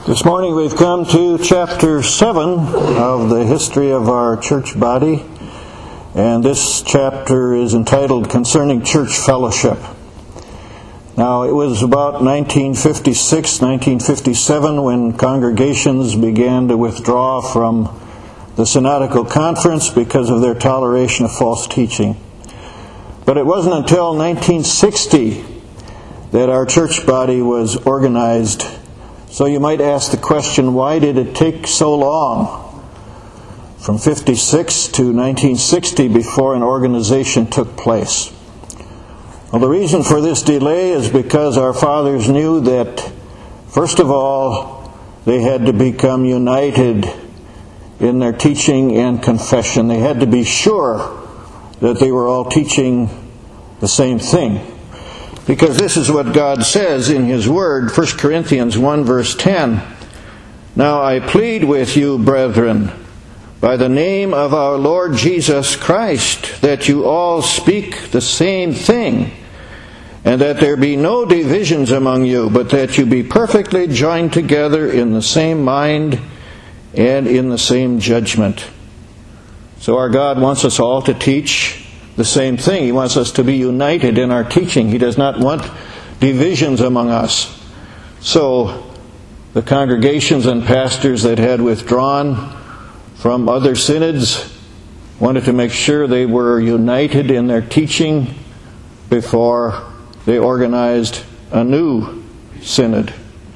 This morning we've come to chapter 7 of the history of our church body, and this chapter is entitled Concerning Church Fellowship. Now, it was about 1956, 1957 when congregations began to withdraw from the Synodical Conference because of their toleration of false teaching. But it wasn't until 1960 that our church body was organized. So you might ask the question, why did it take so long, from 56 to 1960, before an organization took place? Well, the reason for this delay is because our fathers knew that, first of all, they had to become united in their teaching and confession. They had to be sure that they were all teaching the same thing. Because this is what God says in His Word, 1 Corinthians 1 verse 10. Now I plead with you, brethren, by the name of our Lord Jesus Christ, that you all speak the same thing, and that there be no divisions among you, but that you be perfectly joined together in the same mind and in the same judgment. So our God wants us all to teach the same thing. He wants us to be united in our teaching. He does not want divisions among us. So the congregations and pastors that had withdrawn from other synods wanted to make sure they were united in their teaching before they organized a new synod.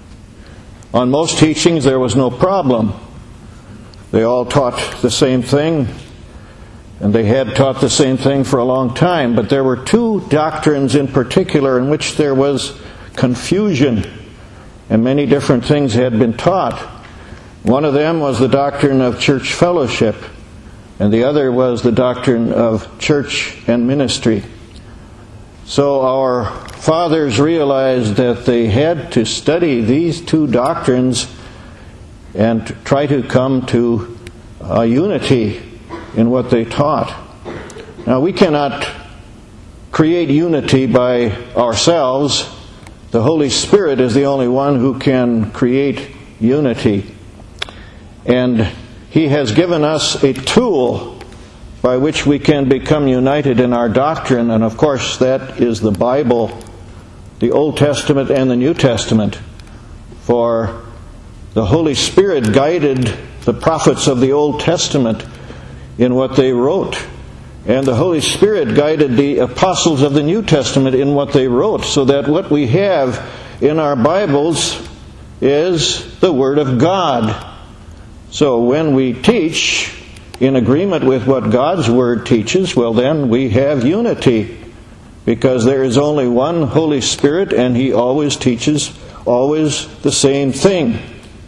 On most teachings there was no problem. They all taught the same thing, and they had taught the same thing for a long time. But there were two doctrines in particular in which there was confusion, and many different things had been taught. One of them was the doctrine of church fellowship, and the other was the doctrine of church and ministry. So our fathers realized that they had to study these two doctrines and try to come to a unity in what they taught. Now, we cannot create unity by ourselves. The Holy Spirit is the only one who can create unity. And He has given us a tool by which we can become united in our doctrine, and of course that is the Bible, the Old Testament and the New Testament. For the Holy Spirit guided the prophets of the Old Testament in what they wrote, and the Holy Spirit guided the apostles of the New Testament in what they wrote, so that what we have in our Bibles is the Word of God. So when we teach in agreement with what God's Word teaches, well then we have unity, because there is only one Holy Spirit, and He always teaches always the same thing.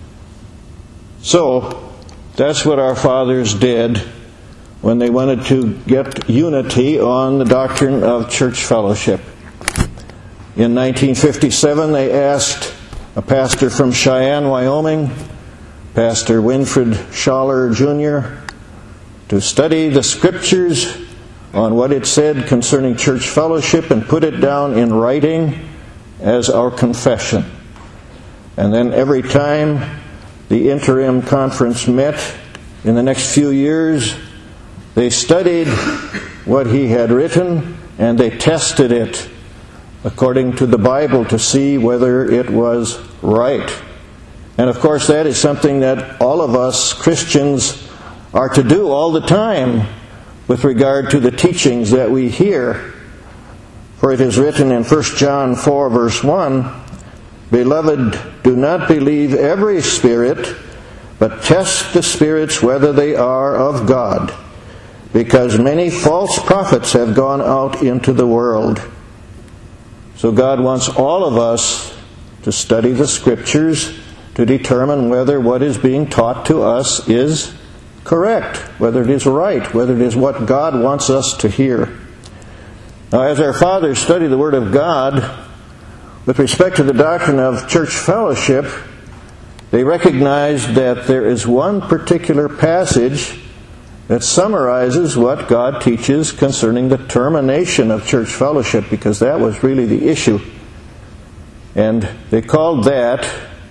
So that's what our fathers did when they wanted to get unity on the doctrine of church fellowship. In 1957, they asked a pastor from Cheyenne, Wyoming, Pastor Winfred Schaller Jr., to study the Scriptures on what it said concerning church fellowship and put it down in writing as our confession. And then every time the interim conference met in the next few years, they studied what he had written, and they tested it according to the Bible to see whether it was right. And of course that is something that all of us Christians are to do all the time with regard to the teachings that we hear. For it is written in 1 John 4 verse 1, Beloved, do not believe every spirit, but test the spirits whether they are of God, because many false prophets have gone out into the world. So God wants all of us to study the Scriptures to determine whether what is being taught to us is correct, whether it is right, whether it is what God wants us to hear. Now, as our fathers study the Word of God, with respect to the doctrine of church fellowship, they recognized that there is one particular passage that summarizes what God teaches concerning the termination of church fellowship, because that was really the issue. And they called that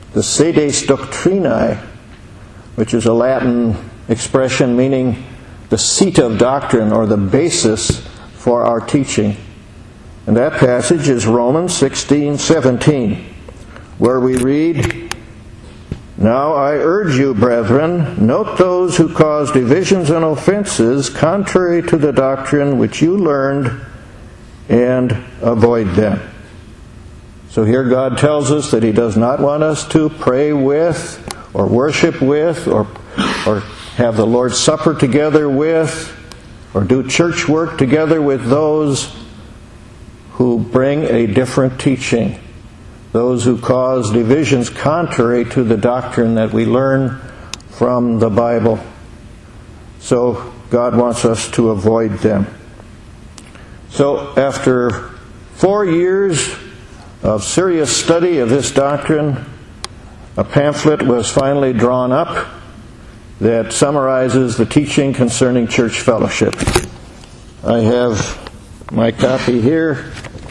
the sedes doctrinae, which is a Latin expression meaning the seat of doctrine or the basis for our teaching. And that passage is Romans 16:17, where we read, "Now I urge you, brethren, note those who cause divisions and offenses contrary to the doctrine which you learned, and avoid them." So here God tells us that He does not want us to pray with, or worship with, or have the Lord's Supper together with, or do church work together with those who bring a different teaching, those who cause divisions contrary to the doctrine that we learn from the Bible. So God wants us to avoid them. So after 4 years of serious study of this doctrine, a pamphlet was finally drawn up that summarizes the teaching concerning church fellowship. I have my copy here.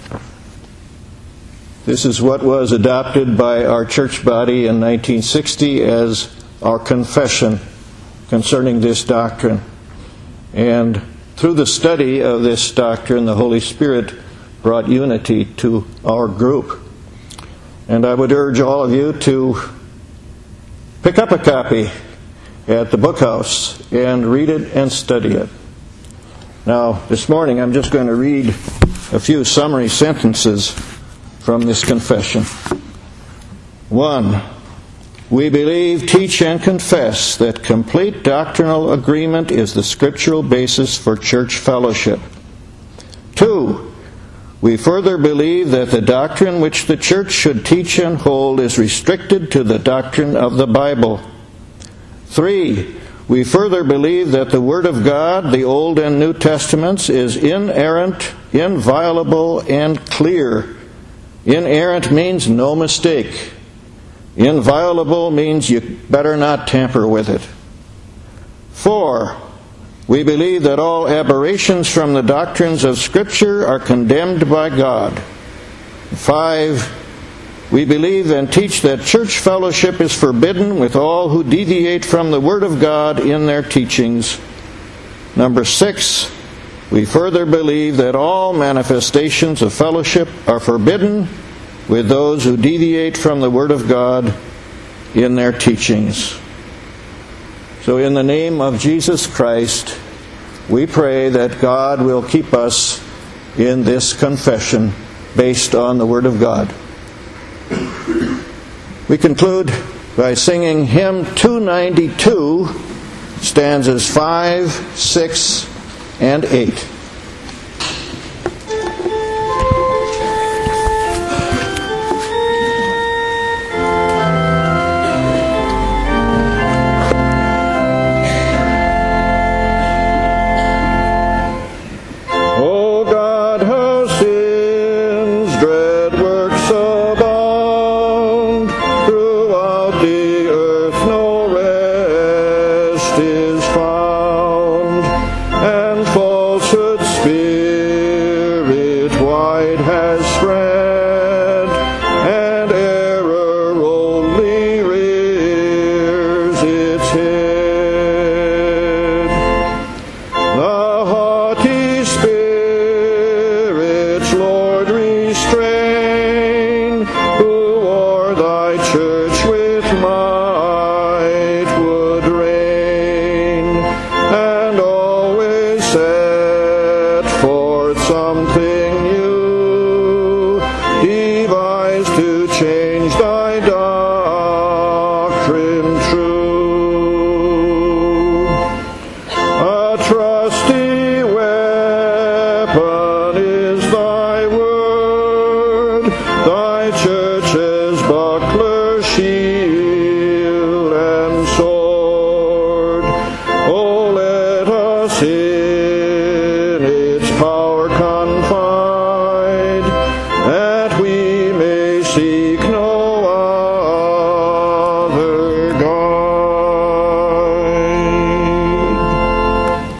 This is what was adopted by our church body in 1960 as our confession concerning this doctrine. And through the study of this doctrine, the Holy Spirit brought unity to our group. And I would urge all of you to pick up a copy at the book house and read it and study it. Now, this morning I'm just going to read a few summary sentences from this confession. 1. We believe, teach, and confess that complete doctrinal agreement is the scriptural basis for church fellowship. 2. We further believe that the doctrine which the church should teach and hold is restricted to the doctrine of the Bible. 3. We further believe that the Word of God, the Old and New Testaments, is inerrant, inviolable, and clear. Inerrant means no mistake. Inviolable means you better not tamper with it. 4. We believe that all aberrations from the doctrines of Scripture are condemned by God. 5. We believe and teach that church fellowship is forbidden with all who deviate from the Word of God in their teachings. 6. We further believe that all manifestations of fellowship are forbidden with those who deviate from the Word of God in their teachings. So in the name of Jesus Christ, we pray that God will keep us in this confession based on the Word of God. We conclude by singing hymn 292, stanzas 5, 6, and 8.